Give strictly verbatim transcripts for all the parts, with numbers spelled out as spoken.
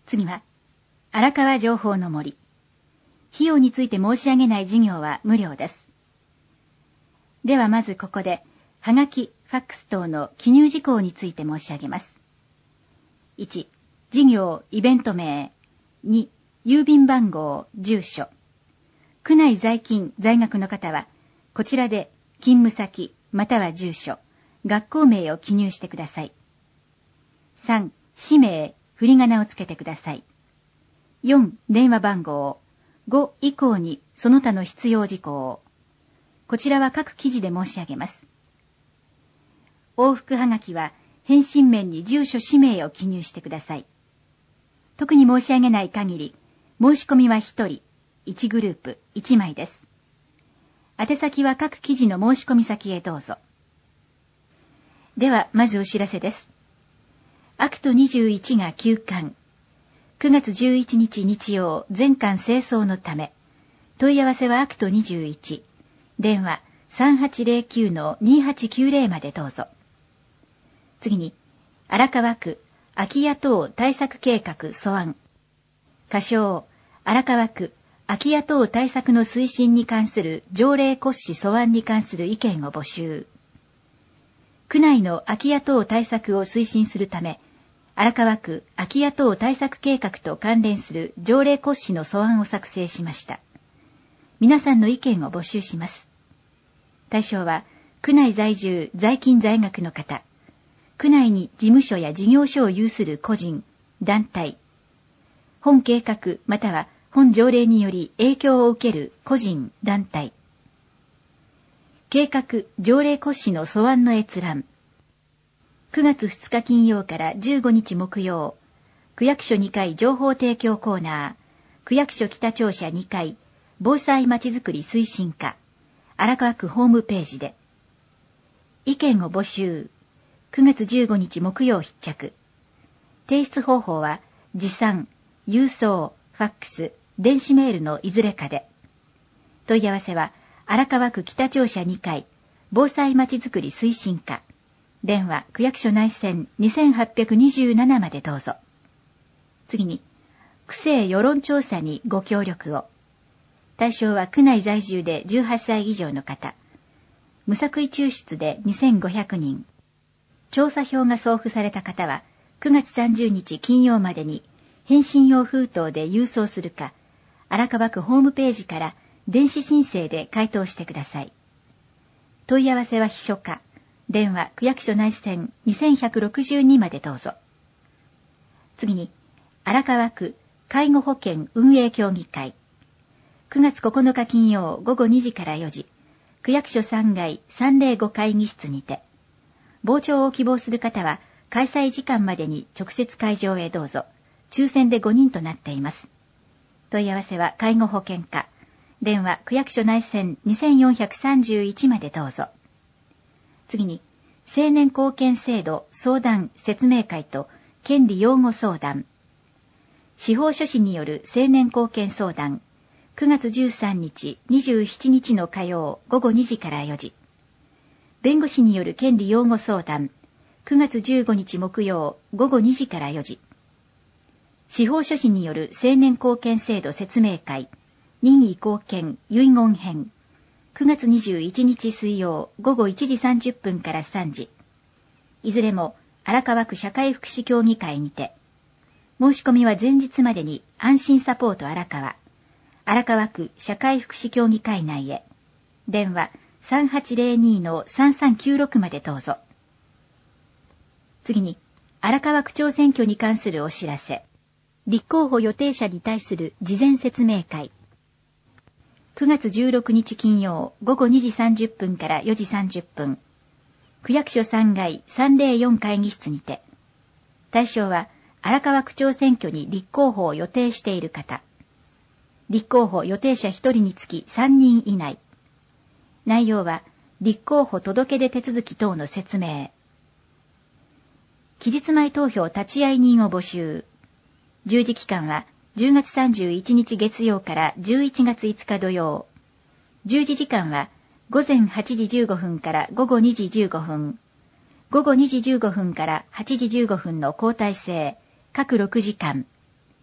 次は、荒川情報の森。費用について申し上げない事業は無料です。ではまずここで、はがき、ファックス等の記入事項について申し上げます。いち、事業、イベント名。に、郵便番号、住所。区内在勤、在学の方は、こちらで勤務先、または住所、学校名を記入してください。さん、氏名、振り仮名をつけてください。よん、電話番号。ご以降にその他の必要事項。こちらは各記事で申し上げます。往復はがきは返信面に住所氏名を記入してください。特に申し上げない限り、申し込みはひとり、いちグループ、いちまいです。宛先は各記事の申し込み先へどうぞ。では、まずお知らせです。アクトにじゅういちが休刊。くがつじゅういちにち日曜、全館清掃のため、問い合わせはアクトにじゅういち、電話 さんはちゼロきゅうのにはちきゅうゼロ までどうぞ。次に、荒川区空き家等対策計画素案。仮称、荒川区空き家等対策の推進に関する条例骨子素案に関する意見を募集。区内の空き家等対策を推進するため、荒川区空き家等対策計画と関連する条例骨子の素案を作成しました。皆さんの意見を募集します。対象は、区内在住、在勤在学の方、区内に事務所や事業所を有する個人、団体、本計画または本条例により影響を受ける個人、団体、計画、条例骨子の素案の閲覧。くがつふつか金曜からじゅうごにち木曜、区役所にかい情報提供コーナー、区役所北庁舎にかい、防災まちづくり推進課、荒川区ホームページで。意見を募集。くがつじゅうごにち木曜必着。提出方法は、持参、郵送、ファックス、電子メールのいずれかで。問い合わせは、荒川区北庁舎にかい、防災まちづくり推進課。電話、区役所内線にせんはっぴゃくにじゅうななまでどうぞ。次に、区政世論調査にご協力を。対象は区内在住でじゅうはっさい以上の方。無作為抽出でにせんごひゃくにん。調査票が送付された方は、くがつさんじゅうにち金曜までに、返信用封筒で郵送するか、荒川区ホームページから電子申請で回答してください。問い合わせは秘書課。電話、区役所内線にせんひゃくろくじゅうにまでどうぞ。次に、荒川区介護保険運営協議会。くがつここのか金曜ごごにじからよじ、区役所さんがいさんぜろご会議室にて。傍聴を希望する方は、開催時間までに直接会場へどうぞ。抽選でごにんとなっています。問い合わせは介護保険課。電話、区役所内線にせんよんひゃくさんじゅういちまでどうぞ。次に、青年貢献制度相談説明会と権利擁護相談。司法書士による青年貢献相談。くがつじゅうさんにち、にじゅうしちにちの火曜ごごにじからよじ。弁護士による権利擁護相談。くがつじゅうごにち木曜ごごにじからよじ。司法書士による青年貢献制度説明会。任意貢献遺言編。くがつにじゅういちにち水曜ごごいちじさんじゅっぷんからさんじ。いずれも荒川区社会福祉協議会にて。申し込みは前日までに安心サポート荒川。荒川区社会福祉協議会内へ。電話 さんはちゼロにのさんさんきゅうろく までどうぞ。次に、荒川区長選挙に関するお知らせ。立候補予定者に対する事前説明会。くがつじゅうろくにち金曜ごごにじさんじゅっぷんからよじさんじゅっぷん。区役所さんがいさんぜろよん会議室にて。対象は荒川区長選挙に立候補を予定している方。立候補予定者ひとりにつきさんにん以内。内容は立候補届出手続き等の説明。期日前投票立会人を募集。従事期間はじゅうがつさんじゅういちにち月曜からじゅういちがついつか土曜。従事時間はごぜんはちじじゅうごふんからごごにじじゅうごふん。ごごにじじゅうごふんからはちじじゅうごふんの交代制、各ろくじかん。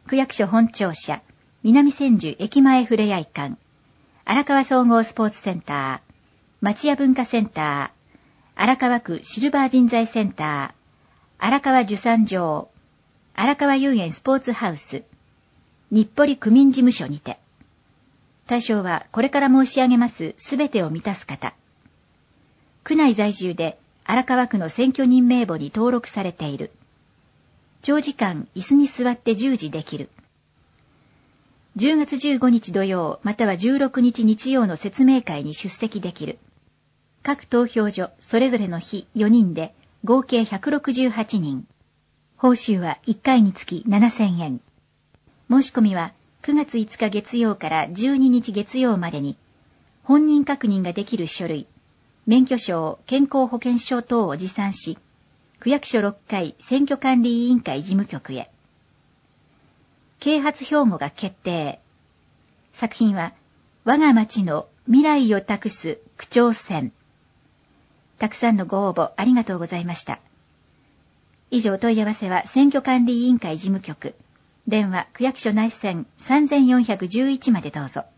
区役所本庁舎、南千住駅前ふれあい館、荒川総合スポーツセンター、町屋文化センター、荒川区シルバー人材センター、荒川受産場、荒川遊園スポーツハウス、日暮里区民事務所にて。対象はこれから申し上げますすべてを満たす方。区内在住で荒川区の選挙人名簿に登録されている。長時間椅子に座って従事できる。じゅうがつじゅうごにち土曜またはじゅうろくにち日曜の説明会に出席できる。各投票所それぞれの日よにんで合計ひゃくろくじゅうはちにん。報酬はいっかいにつきななせんえん。申し込みはくがついつか月曜からじゅうににち月曜までに、本人確認ができる書類、免許証、健康保険証等を持参し、区役所ろっかい選挙管理委員会事務局へ。啓発標語が決定。作品は、我が町の未来を託す区長選。たくさんのご応募ありがとうございました。以上問い合わせは選挙管理委員会事務局。電話区役所内線さんぜんよんひゃくじゅういちまでどうぞ。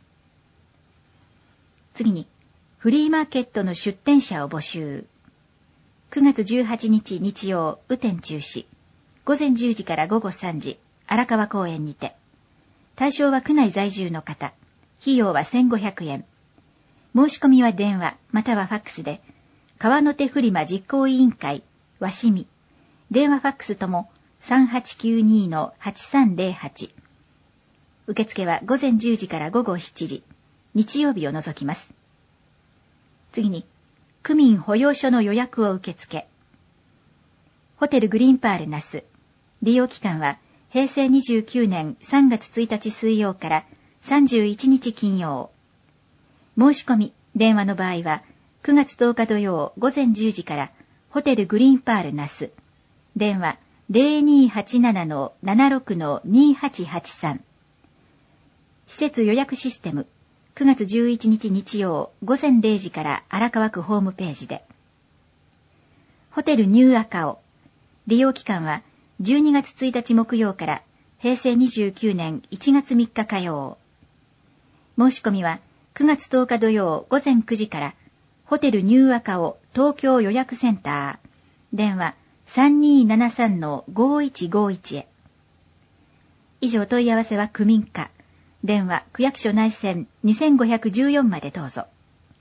次に、フリーマーケットの出店者を募集。くがつじゅうはちにち日曜、雨天中止。ごぜんじゅうじからごごさんじ、荒川公園にて。対象は区内在住の方。費用はせんごひゃくえん。申し込みは電話、またはファックスで、川の手フリマ実行委員会、わしみ。電話ファックスとも、さんはちきゅうに はちさんぜろはち。受付はごぜんじゅうじからごごしちじ、日曜日を除きます。次に、区民保養所の予約を受付。ホテルグリーンパール那須。利用期間は、へいせいにじゅうきゅうねんさんがつついたち水曜からさんじゅういちにち金曜。申し込み、電話の場合は、くがつとおか土曜ごぜんじゅうじから、ホテルグリーンパール那須。電話、ぜろにーはちなな ななろく にーはちはちさん。施設予約システム、くがつじゅういちにち日曜ごぜんれいじから荒川区ホームページで。ホテルニューアカオ。利用期間はじゅうにがつついたち木曜からへいせいにじゅうきゅうねんいちがつみっか火曜。申し込みはくがつとおか土曜ごぜんくじからホテルニューアカオ東京予約センター。電話さんにーななさん ごいちごいちへ。以上問い合わせは区民課。電話区役所内線にせんごひゃくじゅうよんまでどうぞ。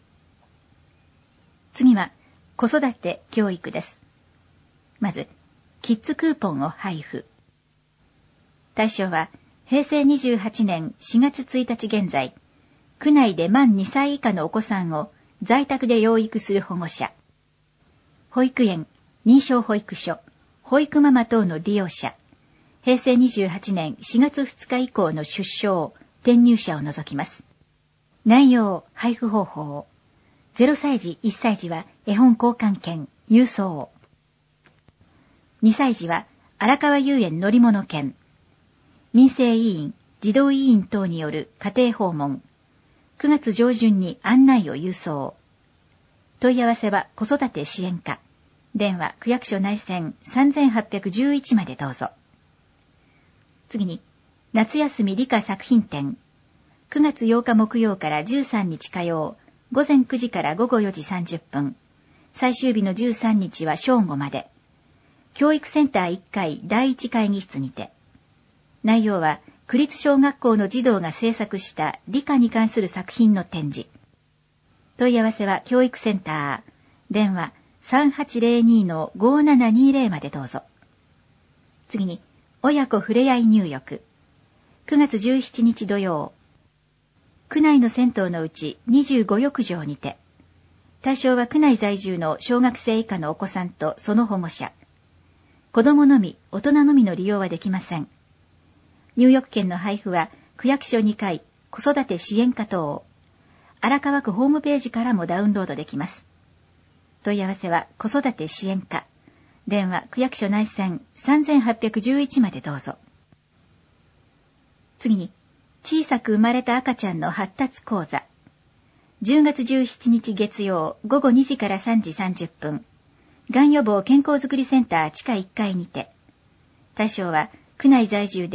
次は子育て教育です。まず、キッズクーポンを配布。対象はへいせいにじゅうはちねんしがつついたち現在、区内で満にさい以下のお子さんを在宅で養育する保護者、保育園、認証保育所、保育ママ等の利用者、へいせいにじゅうはちねんしがつふつか以降の出生、転入者を除きます。内容、配布方法。ゼロさいじ、いっさいじは絵本交換券、郵送。にさいじは荒川遊園乗り物券。民生委員、児童委員等による家庭訪問。くがつ上旬に案内を郵送。問い合わせは子育て支援課。電話区役所内線さんぜんはっぴゃくじゅういちまでどうぞ。次に、夏休み理科作品展。くがつようか木曜からじゅうさんにち火曜、ごぜんくじからごごよじさんじゅっぷん。最終日のじゅうさんにちは正午まで。教育センターいっかいだいいち会議室にて。内容は、区立小学校の児童が制作した理科に関する作品の展示。問い合わせは教育センター。電話さんはちぜろに ごななにぜろまでどうぞ。次に、親子ふれあい入浴。くがつじゅうしちにち土曜。区内の銭湯のうちにじゅうごよくじょうにて。対象は区内在住の小学生以下のお子さんとその保護者。子供のみ、大人のみの利用はできません。入浴券の配布は区役所にかい、子育て支援課等。荒川区ホームページからもダウンロードできます。問い合わせは子育て支援課。電話区役所内線さんぜんはっぴゃくじゅういちまでどうぞ。次に、小さく生まれた赤ちゃんの発達講座。じゅうがつじゅうしちにち月曜ごごにじからさんじさんじゅっぷん。がん予防健康づくりセンター地下いっかいにて。対象は区内在住で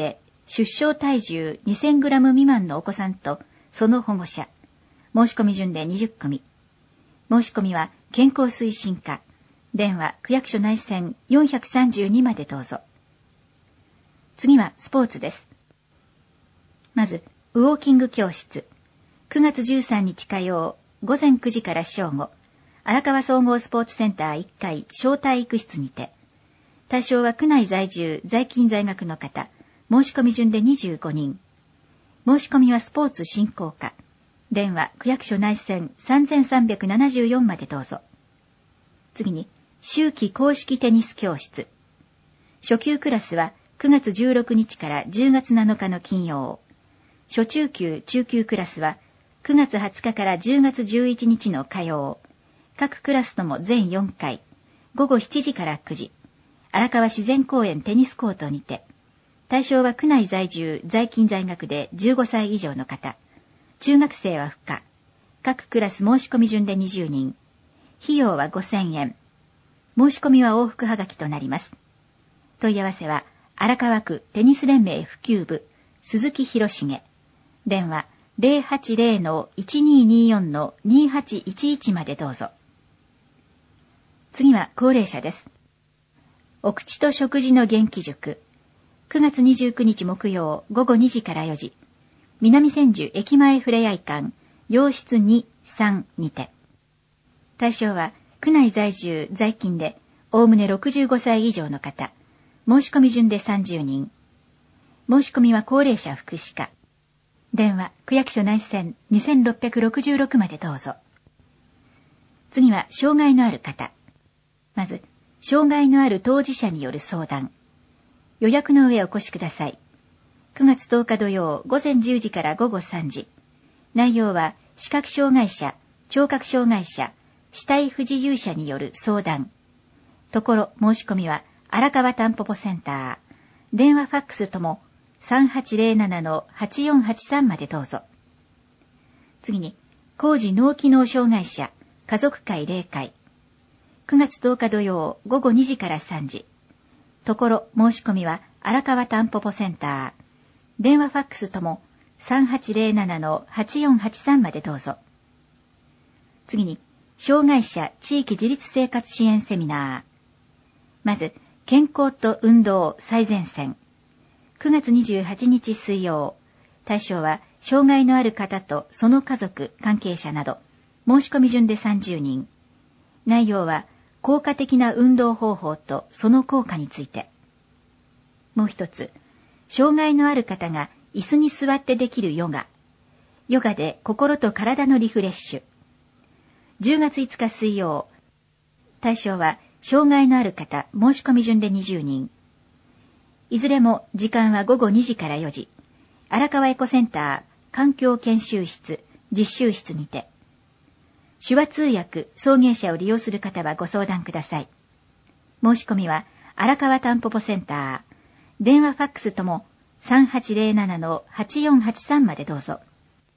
出生体重 にせんグラム 未満のお子さんとその保護者、申し込み順でにじゅっくみ。申し込みは健康推進課、電話区役所内線よんひゃくさんじゅうにまでどうぞ。次はスポーツです。まず、ウォーキング教室。くがつじゅうさんにち火曜、午前くじから正午、荒川総合スポーツセンターいっかい小体育室にて、対象は区内在住、在勤在学の方、申し込み順でにじゅうごにん。申し込みはスポーツ振興課、電話区役所内線さんさんななよんまでどうぞ。次に、秋季公式テニス教室。初級クラスはくがつじゅうろくにちからじゅうがつなのかの金曜。初中級、中級クラスはくがつはつかからじゅうがつじゅういちにちの火曜。各クラスとも全よんかい、ごごしちじからくじ、荒川自然公園テニスコートにて、対象は区内在住、在勤在学でじゅうごさい以上の方、中学生は不可、各クラス申し込み順でにじゅうにん、費用はごせんえん、申し込みは往復はがきとなります。問い合わせは、荒川区テニス連盟普及部、鈴木博重、電話 ゼロはちゼロのいちにーにーよんのにはちいちいち までどうぞ。次は高齢者です。お口と食事の元気塾。くがつにじゅうくにち木曜ごごにじからよじ。南千住駅前ふれあい館、洋室に、さんにて。対象は区内在住、在勤で、おおむねろくじゅうごさい以上の方。申し込み順でさんじゅうにん。申し込みは高齢者福祉課。電話区役所内線にせんろっぴゃくろくじゅうろくまでどうぞ。次は障害のある方。まず、障害のある当事者による相談。予約の上お越しください。くがつとおか土曜午前じゅうじから午後さんじ。内容は視覚障害者、聴覚障害者、肢体不自由者による相談。ところ申し込みは荒川たんぽぽセンター。電話ファックスともさんはちゼロななのはちよんはちさんまでどうぞ。次に、高次脳機能障害者、家族会例会。くがつとおか土曜午後にじからさんじ。ところ申し込みは荒川たんぽぽセンター。電話ファックスともさんはちゼロななのはちよんはちさんまでどうぞ。次に、障害者地域自立生活支援セミナー。まず、健康と運動最前線。くがつにじゅうはちにち水曜。対象は障害のある方とその家族、関係者など、申し込み順でさんじゅうにん。内容は効果的な運動方法とその効果について。もう一つ、障害のある方が椅子に座ってできるヨガ。ヨガで心と体のリフレッシュ。じゅうがついつか水曜。対象は障害のある方、申し込み順でにじゅうにん。いずれも時間はごごにじからよじ。荒川エコセンター環境研修室、実習室にて。手話通訳、送迎車を利用する方はご相談ください。申し込みは荒川たんぽぽセンター。電話ファックスともさんはちゼロななのはちよんはちさんまでどうぞ。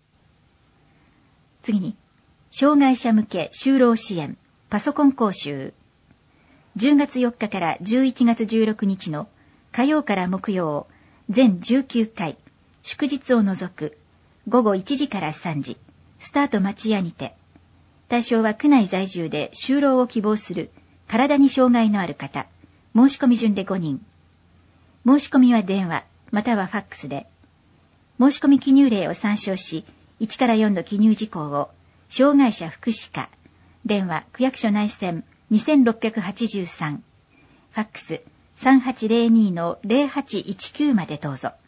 次に、障害者向け就労支援、パソコン講習。じゅうがつよっかからじゅういちがつじゅうろくにちの火曜から木曜、全じゅうきゅうかい、祝日を除く、ごごいちじからさんじ、スタート町屋にて。対象は区内在住で就労を希望する体に障害のある方、申し込み順でごにん。申し込みは電話、またはファックスで。申し込み記入例を参照し、いちからよんの記入事項を、障害者福祉課、電話区役所内線にせんろっぴゃくはちじゅうさん、ファックスさんはちゼロにのゼロはちいちきゅうまでどうぞ。